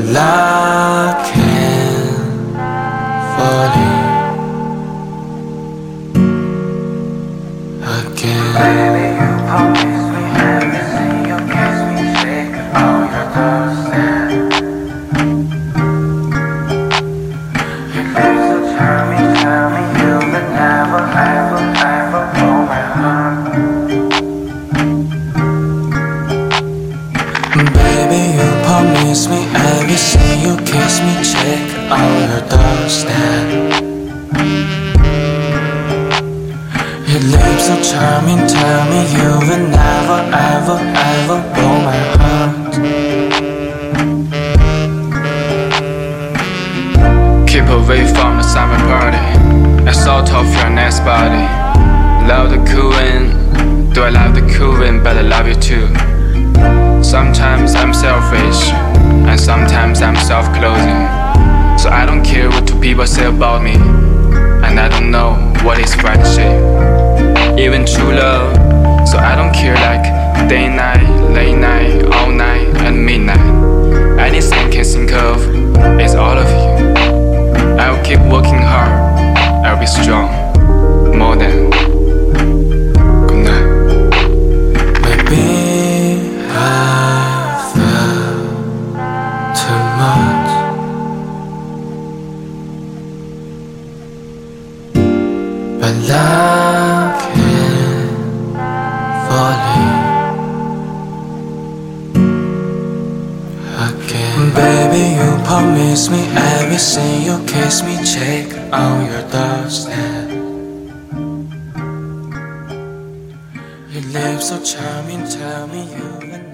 lock and falling again. Baby, you promise me everything. You kiss me, shake all your doorstep. You look so charming, tell me you would never, ever, ever blow my heart. Baby, you promise me everything. You kiss me, check all your doorstep. Your lips so charming, tell me you will never, ever, ever blow my heart. Keep away from the summer party. I sort of your nice body. Love the cool wind. Do I love the cool wind, but I love you too. Sometimes I'm selfish, and sometimes I'm self-closing. So I don't care what two people say about me, and I don't know what is friendship, even true love. So I don't care like day, night, late night, all night, and midnight. Anything I can think of is all of you. I will keep working hard, I'll be strong, more than. Good night. Maybe I felt too much, but love can falling again. Baby, you promise me everything. You kiss me, check all your doorstep. Your lips so charming, tell me you will